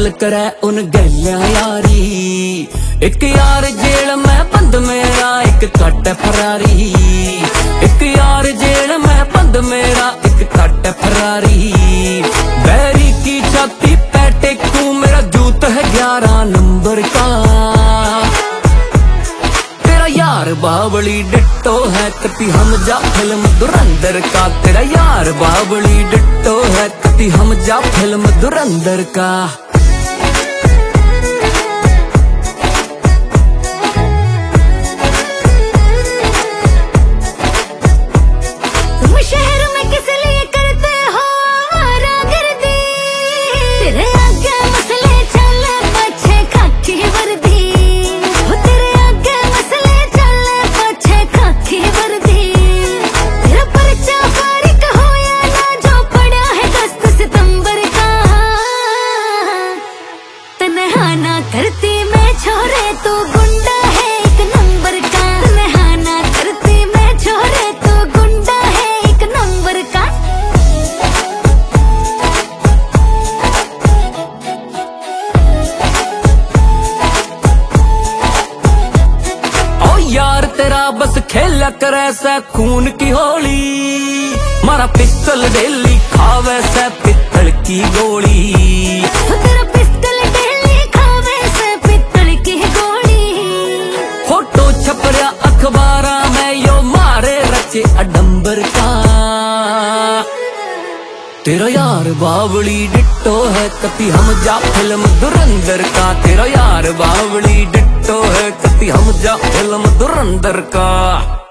गल करे उन गलियां यारी। एक यार जेल मैं बंद मेरा एक कट फरारी। एक यार जेल मैं बंद मेरा एक कट फरारी। बैरी की छाती पे टेकू मेरा जूत है 11 नंबर का। तेरा यार बावली डिट्टो है कति हम जा फिल्म धुरंधर का। तेरा यार बावली डिट्टो है कति हम जा फिल्म धुरंधर का। करती मैं छोरे तू गुंडा है एक नंबर का। नहाना करती मैं छोरे तू गुंडा है एक नंबर का। ओ यार तेरा बस खेला करे से खून की होली। मारा पिस्टल डेली खावे से पित्तल की गोली। छपरिया अखबारा में यो मारे रचे अडंबर का। तेरा यार बावली डिट्टो है कति हम जा फिल्म धुरंधर का। तेरा यार बावली डिट्टो है कति हम जा फिल्म धुरंधर का।